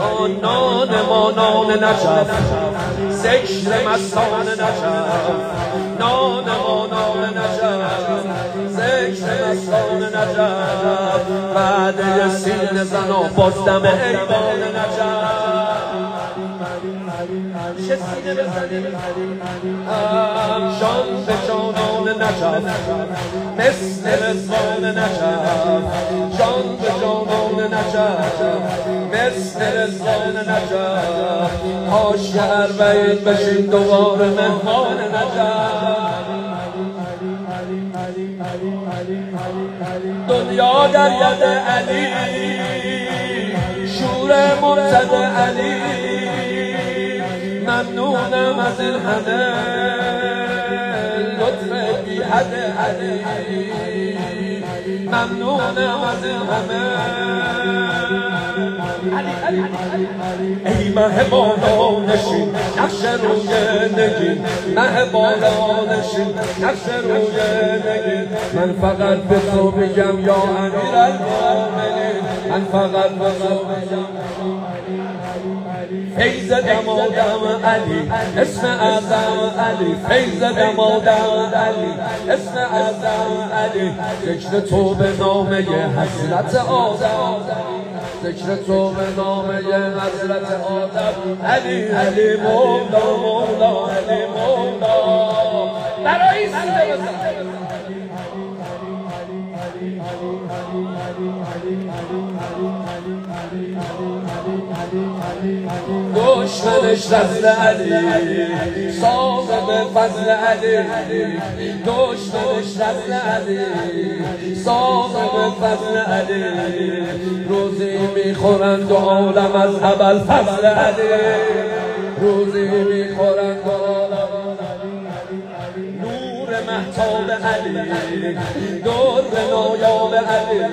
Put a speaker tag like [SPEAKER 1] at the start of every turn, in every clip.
[SPEAKER 1] نان ما نان نجف ذکر مستان نجف نان ما نان نجف ذکر مستان نجف وعده سینه زن و بازدم ایوان نجف چه سینه بزنیم جان به جانان نجف مثل رضوان نجف جان به جانان نجف مثل رضوان نجف کاش که اربعین بشین دوباره مهمان نجف دنیا در ید علی شور مرتد علی ممنونم از این همه لطف بی حد علی ممنونم از این همه ای مه بالا نشین نقش روی نگین مه بالا نشین نقش روی نگین من فقط به تو بگم یا امیرالمومنین من فقط به تو بگم فیض دمادم علی اسم اعظم علی فیض دمادم علی اسم اعظم علی ذکر تو به نامه حضرت آدم ذکر تو به نامه حضرت آدم علی علی مولا مولا علی مولا برای سینه بزن دشمنش رزل علی صاحب فضل علی دشمنش رزل علی صاحب فضل علی روزی میخورند و عالم از ابل فضل علی روزی میخورند و عالم نور مهتاب علی دور نایاب علی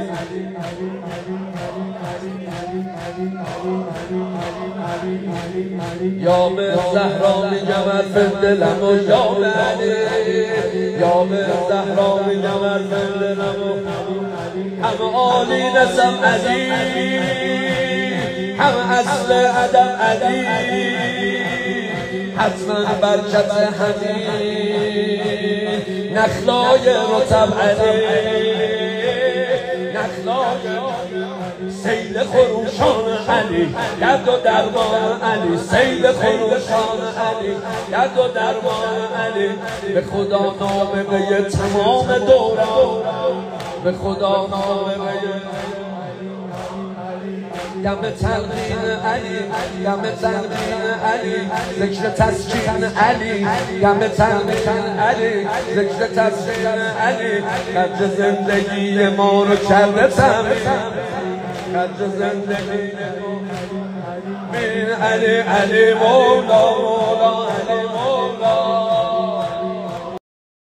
[SPEAKER 1] یا به زهرا میگم از دلم و یا به علی یا به زهرا میگم از دلم و همه عالی نسم علی همه اصل ادب علی حتما برکت حمید نخلای رطب علی نخلای سیل خروشان علی درد و درمان علی سیل خروشان علی درد و درمان علی به خدا نامه به تمام دوران به خدا نامه به گم تلقین علی گم تلقین علی ذکر تسکین علی گم تلقین علی ذکر تسکین علی قدر زندگی ما رو کرده تمیم قدر زندگی بین علی علی مولا مولا علی مولا